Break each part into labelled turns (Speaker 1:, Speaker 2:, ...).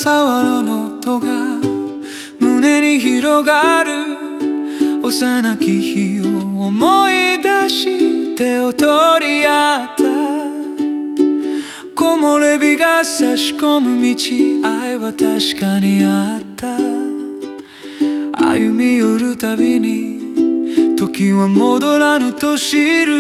Speaker 1: 沢の音が胸に広がる。幼き日を思い出し手を取り合った。木漏れ日が差し込む道、愛は確かにあった。歩み寄るたびに時は戻らぬと知る。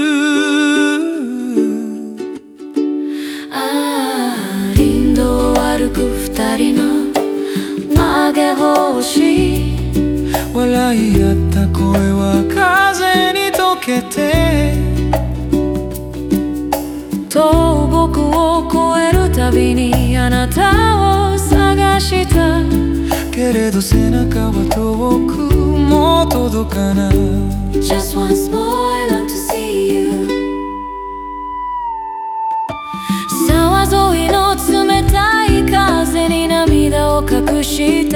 Speaker 2: 林道を歩く二人の曲げ星、
Speaker 1: 笑い合った声は風に溶けて、
Speaker 2: 倒木を越えるたびにあなたを探した。
Speaker 1: けれど背中は遠く、もう届かない。
Speaker 2: Just once more I love to see you。 沢沿いの冷たい風に涙を隠した。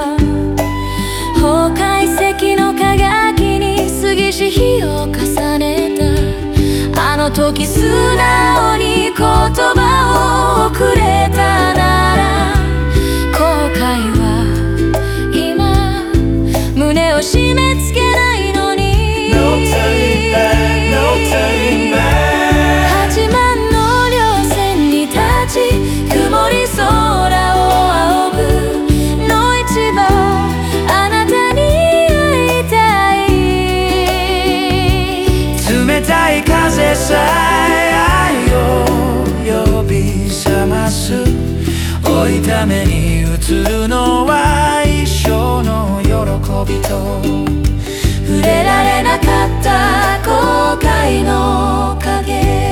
Speaker 2: 崩壊石の輝きに杉し日を重ねた。あの時素直に言葉をくれたなら、後悔は今胸を締め付けないのに。
Speaker 1: No turning back, no turning back。
Speaker 2: 8万の稜線に立ち、曇り空を仰ぐの一番、あなたに会いたい。
Speaker 1: 冷たい風さえ愛を呼び覚ます。老いた目に映るのは一生の喜びと、
Speaker 2: 触れられなかった後悔の影。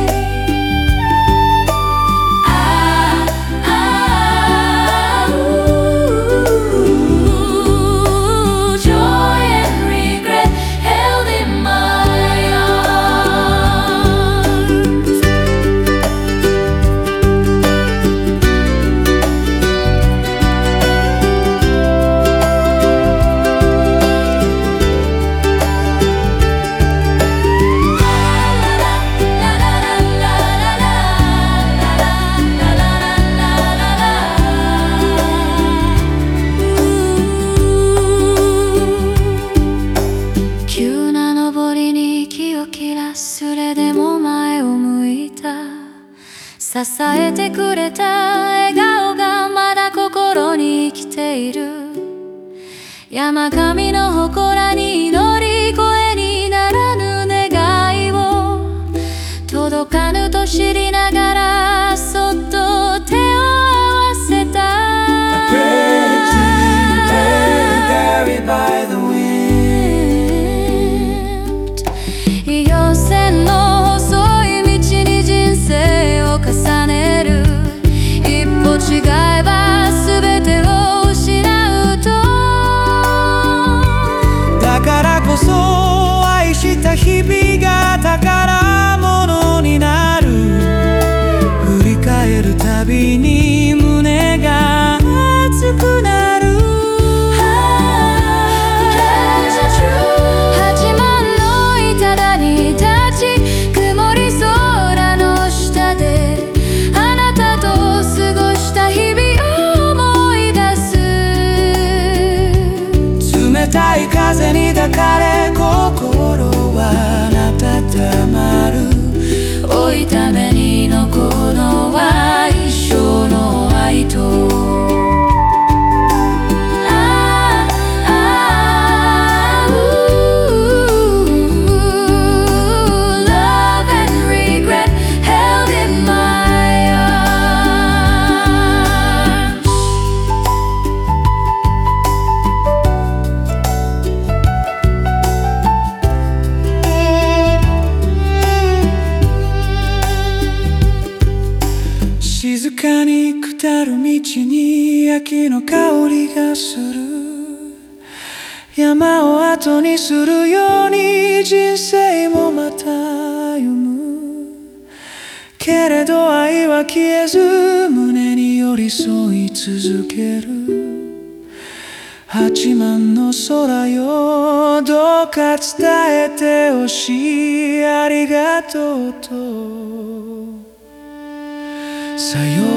Speaker 2: それでも前を向いた。支えてくれた笑顔がまだ心に生きている。山上の祠に祈り声にならぬ願いを、届かぬと知りながらそっと手を合わせた。稜線の細い道に人生を重ねる。一歩違えば全てを失うと。
Speaker 1: だからこそ愛した日々が宝物になる。振り返るたびに胸が熱くなる。冷たい風に抱かれ心は温まる。
Speaker 2: 老いた目に残るのは一生の愛と。
Speaker 1: 静かに下る道に秋の香りがする。山を後にするように人生もまた歩む。けれど愛は消えず胸に寄り添い続ける。8万の空よ、どうか伝えてほしい。ありがとうとさよ